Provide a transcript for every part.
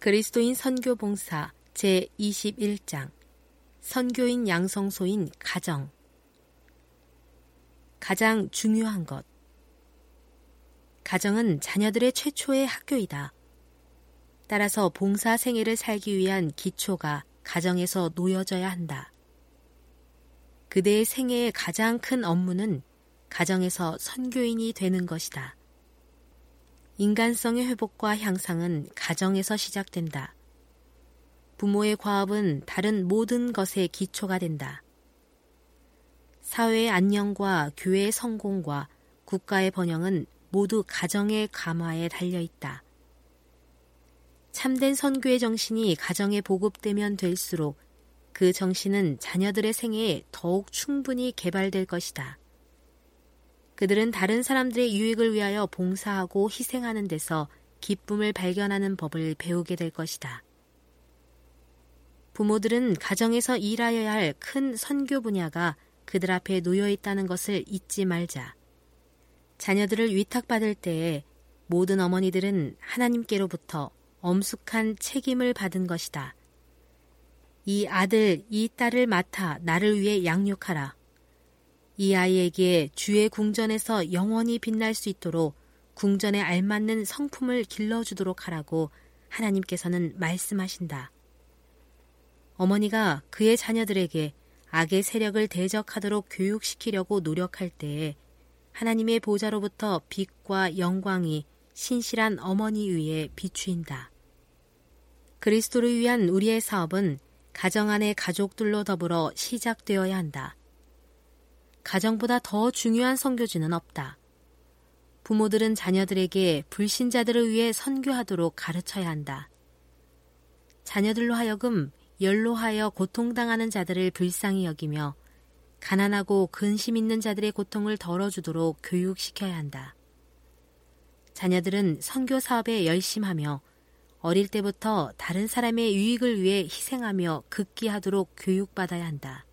그리스도인 선교봉사 제21장 선교인 양성소인 가정. 가장 중요한 것. 가정은 자녀들의 최초의 학교이다. 따라서 봉사 생애를 살기 위한 기초가 가정에서 놓여져야 한다. 그대의 생애의 가장 큰 업무는 가정에서 선교인이 되는 것이다. 인간성의 회복과 향상은 가정에서 시작된다. 부모의 과업은 다른 모든 것의 기초가 된다. 사회의 안녕과 교회의 성공과 국가의 번영은 모두 가정의 감화에 달려있다. 참된 선교의 정신이 가정에 보급되면 될수록 그 정신은 자녀들의 생애에 더욱 충분히 개발될 것이다. 그들은 다른 사람들의 유익을 위하여 봉사하고 희생하는 데서 기쁨을 발견하는 법을 배우게 될 것이다. 부모들은 가정에서 일하여야 할 큰 선교 분야가 그들 앞에 놓여 있다는 것을 잊지 말자. 자녀들을 위탁받을 때에 모든 어머니들은 하나님께로부터 엄숙한 책임을 받은 것이다. 이 아들, 이 딸을 맡아 나를 위해 양육하라. 이 아이에게 주의 궁전에서 영원히 빛날 수 있도록 궁전에 알맞는 성품을 길러주도록 하라고 하나님께서는 말씀하신다. 어머니가 그의 자녀들에게 악의 세력을 대적하도록 교육시키려고 노력할 때에 하나님의 보좌로부터 빛과 영광이 신실한 어머니 위에 비추인다. 그리스도를 위한 우리의 사업은 가정 안의 가족들로 더불어 시작되어야 한다. 가정보다 더 중요한 선교지는 없다. 부모들은 자녀들에게 불신자들을 위해 선교하도록 가르쳐야 한다. 자녀들로 하여금 연로하여 고통당하는 자들을 불쌍히 여기며 가난하고 근심 있는 자들의 고통을 덜어주도록 교육시켜야 한다. 자녀들은 선교 사업에 열심하며 어릴 때부터 다른 사람의 유익을 위해 희생하며 극기하도록 교육받아야 한다.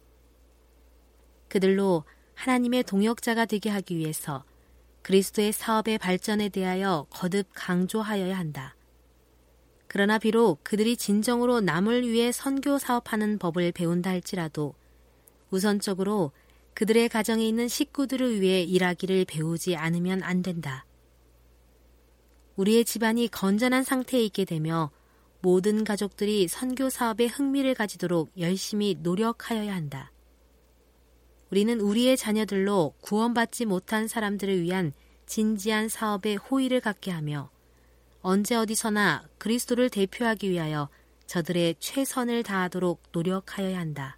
그들로 하나님의 동역자가 되게 하기 위해서 그리스도의 사업의 발전에 대하여 거듭 강조하여야 한다. 그러나 비록 그들이 진정으로 남을 위해 선교 사업하는 법을 배운다 할지라도 우선적으로 그들의 가정에 있는 식구들을 위해 일하기를 배우지 않으면 안 된다. 우리의 집안이 건전한 상태에 있게 되며 모든 가족들이 선교 사업에 흥미를 가지도록 열심히 노력하여야 한다. 우리는 우리의 자녀들로 구원받지 못한 사람들을 위한 진지한 사업에 호의를 갖게 하며 언제 어디서나 그리스도를 대표하기 위하여 저들의 최선을 다하도록 노력하여야 한다.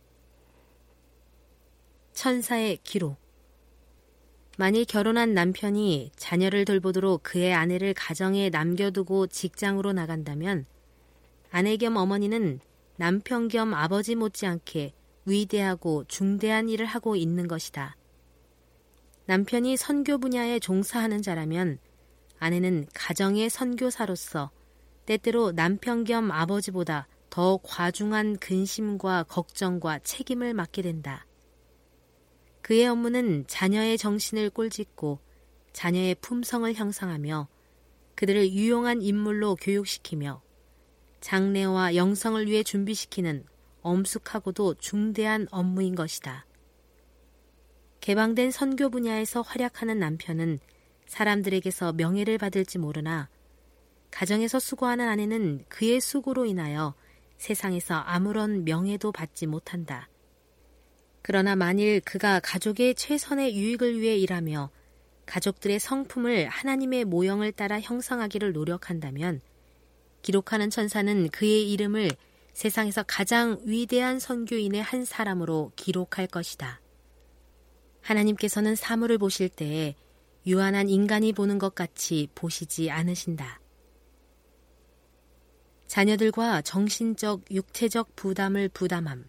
천사의 기록. 만일 결혼한 남편이 자녀를 돌보도록 그의 아내를 가정에 남겨두고 직장으로 나간다면 아내 겸 어머니는 남편 겸 아버지 못지않게 위대하고 중대한 일을 하고 있는 것이다. 남편이 선교 분야에 종사하는 자라면 아내는 가정의 선교사로서 때때로 남편 겸 아버지보다 더 과중한 근심과 걱정과 책임을 맡게 된다. 그의 업무는 자녀의 정신을 꼴짓고 자녀의 품성을 형성하며 그들을 유용한 인물로 교육시키며 장래와 영성을 위해 준비시키는 엄숙하고도 중대한 업무인 것이다. 개방된 선교 분야에서 활약하는 남편은 사람들에게서 명예를 받을지 모르나 가정에서 수고하는 아내는 그의 수고로 인하여 세상에서 아무런 명예도 받지 못한다. 그러나 만일 그가 가족의 최선의 유익을 위해 일하며 가족들의 성품을 하나님의 모형을 따라 형성하기를 노력한다면 기록하는 천사는 그의 이름을 세상에서 가장 위대한 선교인의 한 사람으로 기록할 것이다. 하나님께서는 사물을 보실 때에 유한한 인간이 보는 것 같이 보시지 않으신다. 자녀들과 정신적, 육체적 부담을 부담함.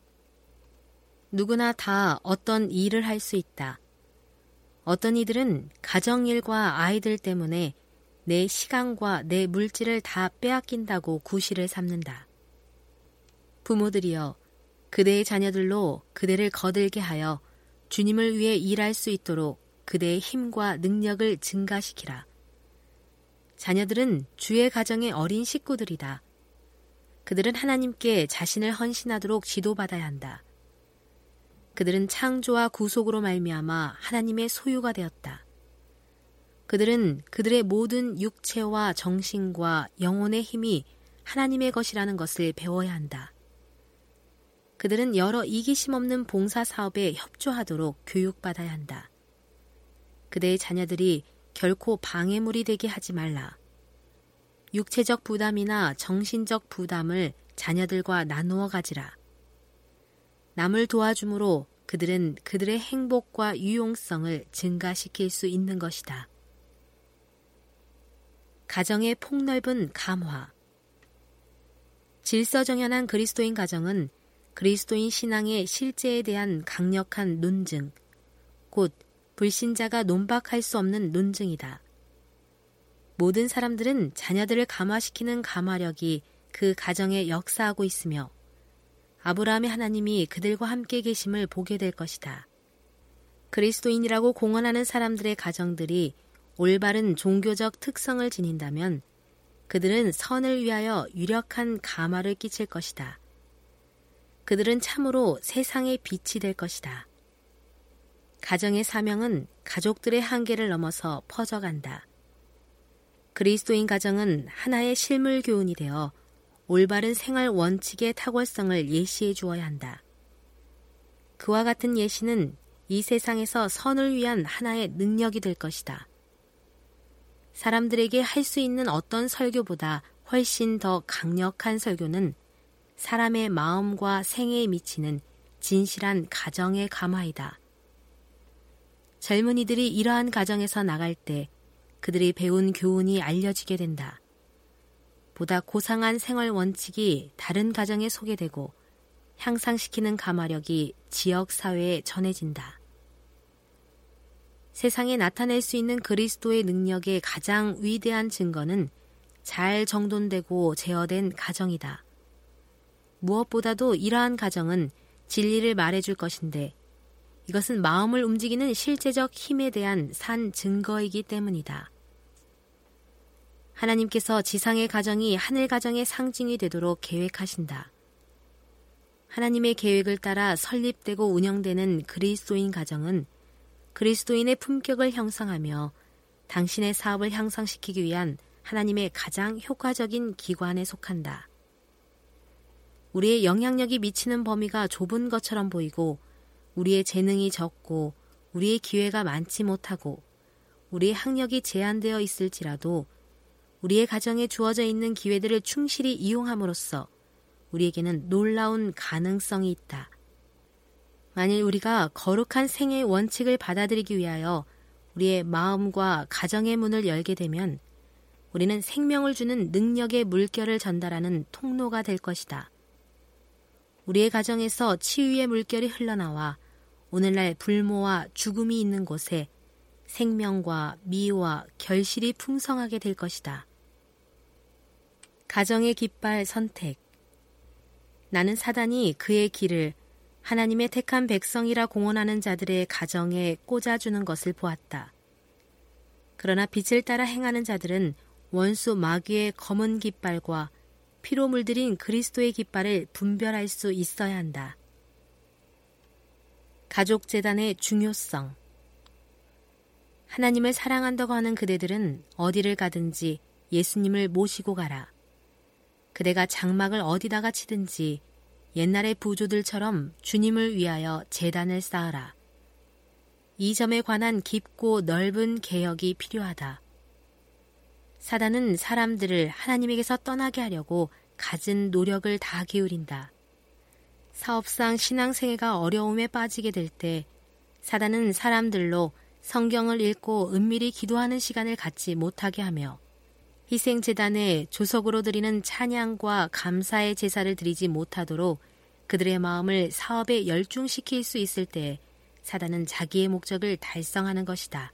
누구나 다 어떤 일을 할 수 있다. 어떤 이들은 가정일과 아이들 때문에 내 시간과 내 물질을 다 빼앗긴다고 구실을 삼는다. 부모들이여, 그대의 자녀들로 그대를 거들게 하여 주님을 위해 일할 수 있도록 그대의 힘과 능력을 증가시키라. 자녀들은 주의 가정의 어린 식구들이다. 그들은 하나님께 자신을 헌신하도록 지도받아야 한다. 그들은 창조와 구속으로 말미암아 하나님의 소유가 되었다. 그들은 그들의 모든 육체와 정신과 영혼의 힘이 하나님의 것이라는 것을 배워야 한다. 그들은 여러 이기심 없는 봉사 사업에 협조하도록 교육받아야 한다. 그대의 자녀들이 결코 방해물이 되게 하지 말라. 육체적 부담이나 정신적 부담을 자녀들과 나누어 가지라. 남을 도와줌으로 그들은 그들의 행복과 유용성을 증가시킬 수 있는 것이다. 가정의 폭넓은 감화. 질서정연한 그리스도인 가정은 그리스도인 신앙의 실제에 대한 강력한 논증, 곧 불신자가 논박할 수 없는 논증이다. 모든 사람들은 자녀들을 감화시키는 감화력이 그 가정에 역사하고 있으며 아브라함의 하나님이 그들과 함께 계심을 보게 될 것이다. 그리스도인이라고 공언하는 사람들의 가정들이 올바른 종교적 특성을 지닌다면 그들은 선을 위하여 유력한 감화를 끼칠 것이다. 그들은 참으로 세상의 빛이 될 것이다. 가정의 사명은 가족들의 한계를 넘어서 퍼져간다. 그리스도인 가정은 하나의 실물 교훈이 되어 올바른 생활 원칙의 탁월성을 예시해 주어야 한다. 그와 같은 예시는 이 세상에서 선을 위한 하나의 능력이 될 것이다. 사람들에게 할 수 있는 어떤 설교보다 훨씬 더 강력한 설교는 사람의 마음과 생애에 미치는 진실한 가정의 감화이다. 젊은이들이 이러한 가정에서 나갈 때 그들이 배운 교훈이 알려지게 된다. 보다 고상한 생활 원칙이 다른 가정에 소개되고 향상시키는 감화력이 지역 사회에 전해진다. 세상에 나타낼 수 있는 그리스도의 능력의 가장 위대한 증거는 잘 정돈되고 제어된 가정이다. 무엇보다도 이러한 가정은 진리를 말해줄 것인데 이것은 마음을 움직이는 실제적 힘에 대한 산 증거이기 때문이다. 하나님께서 지상의 가정이 하늘 가정의 상징이 되도록 계획하신다. 하나님의 계획을 따라 설립되고 운영되는 그리스도인 가정은 그리스도인의 품격을 형성하며 당신의 사업을 향상시키기 위한 하나님의 가장 효과적인 기관에 속한다. 우리의 영향력이 미치는 범위가 좁은 것처럼 보이고 우리의 재능이 적고 우리의 기회가 많지 못하고 우리의 학력이 제한되어 있을지라도 우리의 가정에 주어져 있는 기회들을 충실히 이용함으로써 우리에게는 놀라운 가능성이 있다. 만일 우리가 거룩한 생애의 원칙을 받아들이기 위하여 우리의 마음과 가정의 문을 열게 되면 우리는 생명을 주는 능력의 물결을 전달하는 통로가 될 것이다. 우리의 가정에서 치유의 물결이 흘러나와 오늘날 불모와 죽음이 있는 곳에 생명과 미와 결실이 풍성하게 될 것이다. 가정의 깃발 선택. 나는 사단이 그의 길을 하나님의 택한 백성이라 공언하는 자들의 가정에 꽂아주는 것을 보았다. 그러나 빛을 따라 행하는 자들은 원수 마귀의 검은 깃발과 피로 물들인 그리스도의 깃발을 분별할 수 있어야 한다. 가족재단의 중요성. 하나님을 사랑한다고 하는 그대들은 어디를 가든지 예수님을 모시고 가라. 그대가 장막을 어디다가 치든지 옛날의 부조들처럼 주님을 위하여 제단을 쌓으라. 이 점에 관한 깊고 넓은 개혁이 필요하다. 사단은 사람들을 하나님에게서 떠나게 하려고 갖은 노력을 다 기울인다. 사업상 신앙생애가 어려움에 빠지게 될 때 사단은 사람들로 성경을 읽고 은밀히 기도하는 시간을 갖지 못하게 하며 희생제단에 조석으로 드리는 찬양과 감사의 제사를 드리지 못하도록 그들의 마음을 사업에 열중시킬 수 있을 때 사단은 자기의 목적을 달성하는 것이다.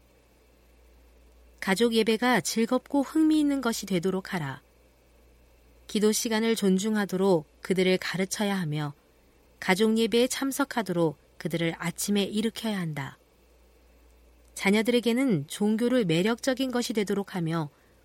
가족 예배가 즐겁고 흥미있는 것이 되도록 하라. 기도 시간을 존중하도록 그들을 가르쳐야 하며 가족 예배에 참석하도록 그들을 아침에 일으켜야 한다. 자녀들에게는 종교를 매력적인 것이 되도록 하며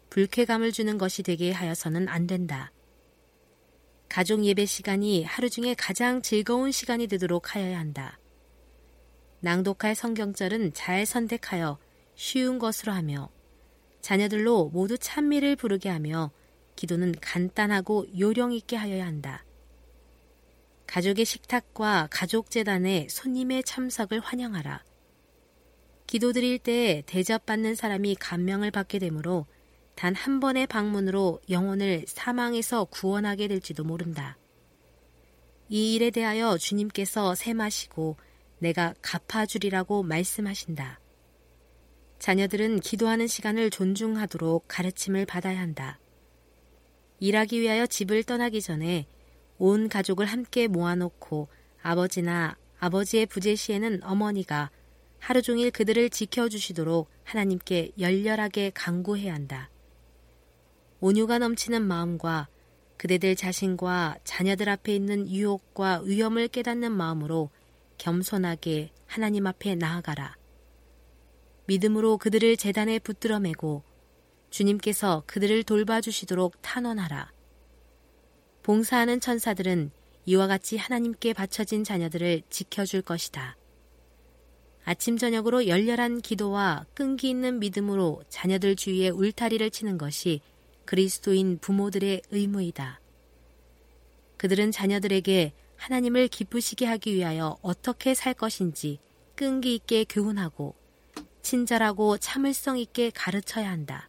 불쾌감을 주는 것이 되게 하여서는 안 된다. 가족 예배 시간이 하루 중에 가장 즐거운 시간이 되도록 하여야 한다. 낭독할 성경절은 잘 선택하여 쉬운 것으로 하며 자녀들로 모두 찬미를 부르게 하며 기도는 간단하고 요령 있게 하여야 한다. 가족의 식탁과 가족재단에 손님의 참석을 환영하라. 기도 드릴 때에 대접받는 사람이 감명을 받게 되므로 단 한 번의 방문으로 영혼을 사망에서 구원하게 될지도 모른다. 이 일에 대하여 주님께서 셈하시고 내가 갚아주리라고 말씀하신다. 자녀들은 기도하는 시간을 존중하도록 가르침을 받아야 한다. 일하기 위하여 집을 떠나기 전에 온 가족을 함께 모아놓고 아버지나 아버지의 부재 시에는 어머니가 하루 종일 그들을 지켜주시도록 하나님께 열렬하게 간구해야 한다. 온유가 넘치는 마음과 그대들 자신과 자녀들 앞에 있는 유혹과 위험을 깨닫는 마음으로 겸손하게 하나님 앞에 나아가라. 믿음으로 그들을 제단에 붙들어 매고 주님께서 그들을 돌봐주시도록 탄원하라. 봉사하는 천사들은 이와 같이 하나님께 바쳐진 자녀들을 지켜줄 것이다. 아침 저녁으로 열렬한 기도와 끈기 있는 믿음으로 자녀들 주위에 울타리를 치는 것이 그리스도인 부모들의 의무이다. 그들은 자녀들에게 하나님을 기쁘시게 하기 위하여 어떻게 살 것인지 끈기 있게 교훈하고 친절하고 참을성 있게 가르쳐야 한다.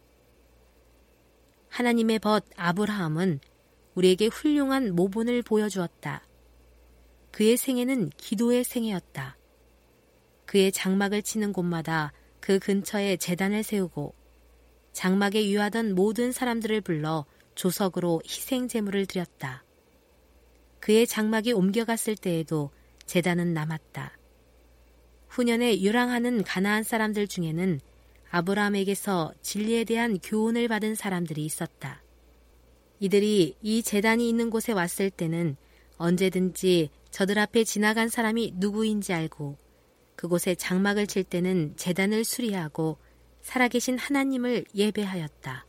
하나님의 벗 아브라함은 우리에게 훌륭한 모본을 보여주었다. 그의 생애는 기도의 생애였다. 그의 장막을 치는 곳마다 그 근처에 제단을 세우고 장막에 유하던 모든 사람들을 불러 조석으로 희생 제물을 드렸다. 그의 장막이 옮겨갔을 때에도 제단은 남았다. 후년에 유랑하는 가나안 사람들 중에는 아브라함에게서 진리에 대한 교훈을 받은 사람들이 있었다. 이들이 이 제단이 있는 곳에 왔을 때는 언제든지 저들 앞에 지나간 사람이 누구인지 알고 그곳에 장막을 칠 때는 제단을 수리하고 살아계신 하나님을 예배하였다.